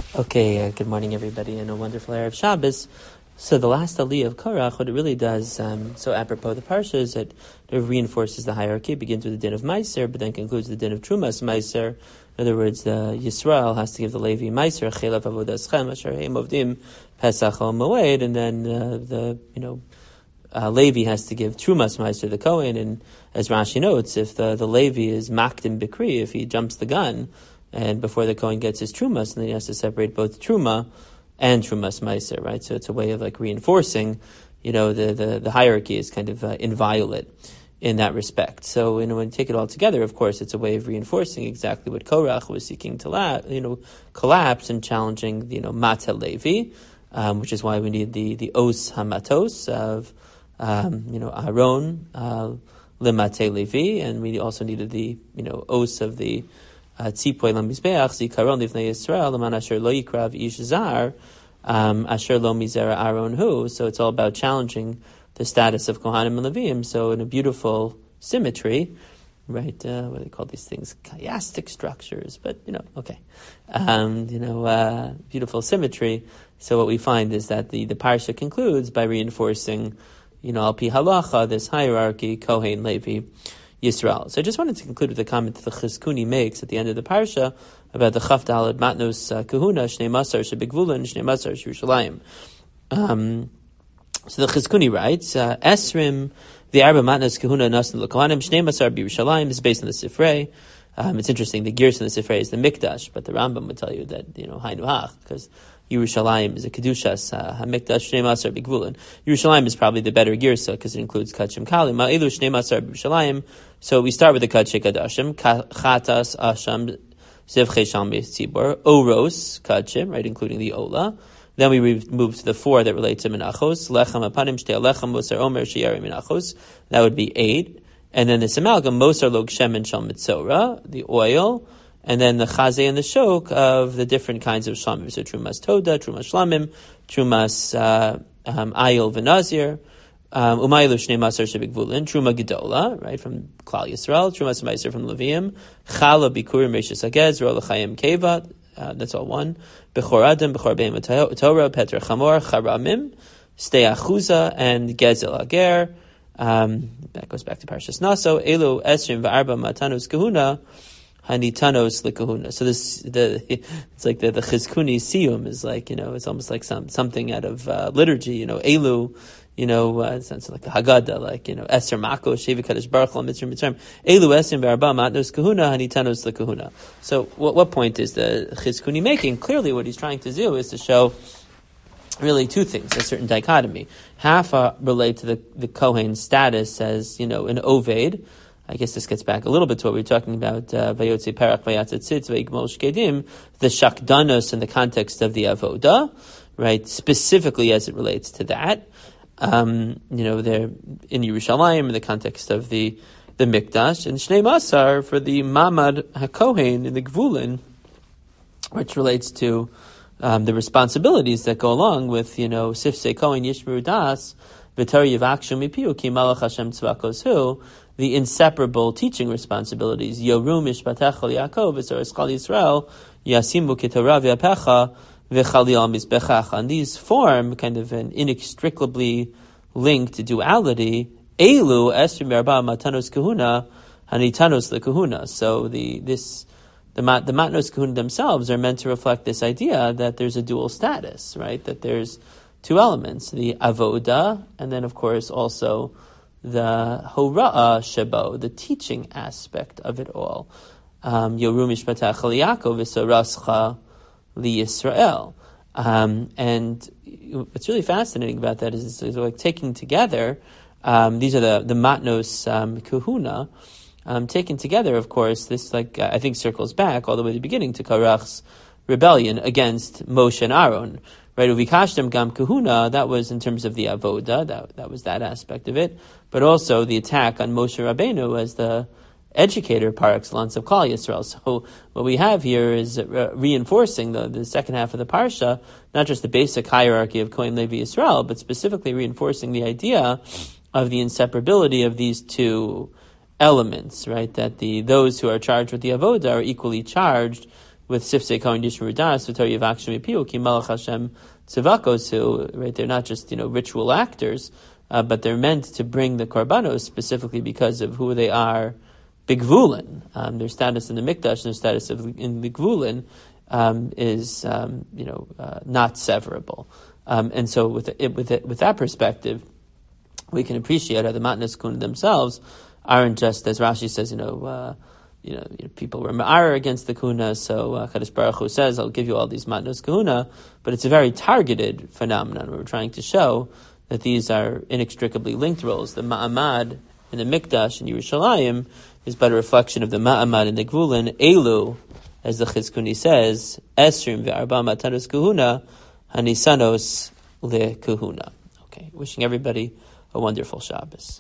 Okay, good morning, everybody, and a wonderful Erev Shabbos. So the last aliyah of Korach, what it really does, so apropos the parsha, is that it reinforces the hierarchy. It begins with the din of Meiser, but then concludes the din of Trumas Meiser. In other words, the Yisrael has to give the Levi Meiser, Chelav Avodaschem, Asher Heim Ovdim, Pesach Al Moed, and then Levi has to give Trumas Meiser, the Kohen, and as Rashi notes, if the Levi is Makdim Bikri, if he jumps the gun, and before the Kohen gets his Trumas, and then he has to separate both Truma and Trumas Meiser, right? So it's a way of like reinforcing, the hierarchy is kind of inviolate in that respect. So, when you take it all together, of course, it's a way of reinforcing exactly what Korach was seeking to collapse and challenging, Mata Levi, which is why we need the Os Hamatos of, Aaron, Lemate Levi, and we also needed the, Os of the Tzipoy Lamizbeach, Zikaron Livnei Yisrael, Laman Asher Lo Yikrav Ish Zar, Asher Lo Mizera Aaron Hu. So it's all about challenging the status of Kohanim and Leviim. So in a beautiful symmetry, right? What do they call these things? Chiastic structures, but okay. Beautiful symmetry. So what we find is that the parsha concludes by reinforcing, Al Pi Halacha, this hierarchy, Kohen, Levi, Yisrael. So I just wanted to conclude with a comment that the Chizkuni makes at the end of the parsha about the Chaf Daled Matnos Kahuna Shnei Masar Shebigvulin Shnei Masar Yerushalayim. So the Chizkuni writes, Esrim the Arba Matnos Kahuna Nasan L'Kohanim Shnei Masar Yerushalayim is based on the Sifrei. It's interesting. The Gerson of the Sifrei is the Mikdash, but the Rambam would tell you that Hainu Hach, because Yerushalayim is a Kedushas, HaMikdash Shnei Masar B'Gvulin. Yerushalayim is probably the better Girsa because it includes Kachim Kali. Ma'elu Shnei Masar B'Yerushalayim. So we start with the Kachim Kadashim. Chatas Asham Ziv Chesham Tzibor. Oros Kachim, right, including the Ola. Then we move to the 4 that relate to Menachos. Lechem Apanim Shtei Lechem Mosar Omer Sheyari Menachos. That would be 8. And then this amalgam, Mosar Log Shem and Shal Mitzora, the oil. And then the chazeh and the shok of the different kinds of shlamim. So trumas toda, trumas shlamim, trumas ayil v'nazir, umaylu shnei masar shebigvulin, truma gedola, right, from Klal Yisrael, trumas meiser from Leviim, chala bikurim reishis hagez, ro l'chayim keva, that's all one, bechor adam, bechor beim Torah, petra chamor, charamim, stei achuza, and gezel ager, that goes back to Parshas Naso, elu esrim v'arba matanus kahuna, Hanitanos likahuna. So it's like the Chizkuni siyum is like, it's almost like something out of liturgy, Elu, it sounds like a Haggadah, like, Eser Mako, Shevi Kadosh Baruch Hu, Mitzrim Mitzrim, Elu Esim V'arba Matnos Kahuna, Hanitanos likahuna. So what point is the Chizkuni making? Clearly what he's trying to do is to show really two things, a certain dichotomy. Half relate to the Kohen status as, an Oved. I guess this gets back a little bit to what we were talking about, Vayotze Perach Vayatzat Tzitz Vayigmol Shkedim, the Shakdanos in the context of the Avoda, right, specifically as it relates to that. They're in Yerushalayim in the context of the Mikdash, and Shnei Masar for the Mamad HaKohen in the Gvulin, which relates to the responsibilities that go along with, Sifsei Kohen Yishmeru Das, V'tar Yivakshu Mipiu Ki Malach Hashem Tzvakos Hu, the inseparable teaching responsibilities. Yoru mishpatech al Yaakov v'zoras chal Yisrael yasimu k'torah v'apecha v'chali al mizbechach. And these form kind of an inextricably linked duality. Elu esrim yarba matanos kahuna hanitanos lekahuna. So the matnos kahuna themselves are meant to reflect this idea that there's a dual status, right? That there's two elements: the avoda, and then of course also the hora'ah shebo, the teaching aspect of it all. Yoru mishpatach al Yaakov v'sorascha liYisrael. And what's really fascinating about that is like taking together, these are the matnos kahuna, taken together, of course, this I think circles back all the way to the beginning to Korach's rebellion against Moshe and Aaron. Right, uvikashtem gam kahuna, that was in terms of the avoda, that was that aspect of it, but also the attack on Moshe Rabbeinu as the educator par excellence of Klal Yisrael. So what we have here is reinforcing the second half of the parsha, not just the basic hierarchy of Kohen Levi Yisrael, but specifically reinforcing the idea of the inseparability of these two elements, right? That those who are charged with the avoda are equally charged with Sifsei Kohen Yishmer Das V'Torah Yivak Shem Yipiu Ki Malach Hashem Tzevakosu, right? They're not just ritual actors, but they're meant to bring the korbanos specifically because of who they are, bigvulin. Their status in the mikdash and their status in the gvulin is not severable. And so with that perspective, we can appreciate how the Matnas Kahuna themselves aren't just, as Rashi says, people were ma'ar against the Kahuna, so Kadosh Baruch Hu says, I'll give you all these Matnos Kahuna, but it's a very targeted phenomenon. We're trying to show that these are inextricably linked roles. The Ma'amad in the Mikdash in Yerushalayim is but a reflection of the Ma'amad in the Gvulin. Elu, as the Chizkuni says, Esrim ve'arba Matanos Kahuna, Hanisanos le Kahuna. Okay, wishing everybody a wonderful Shabbos.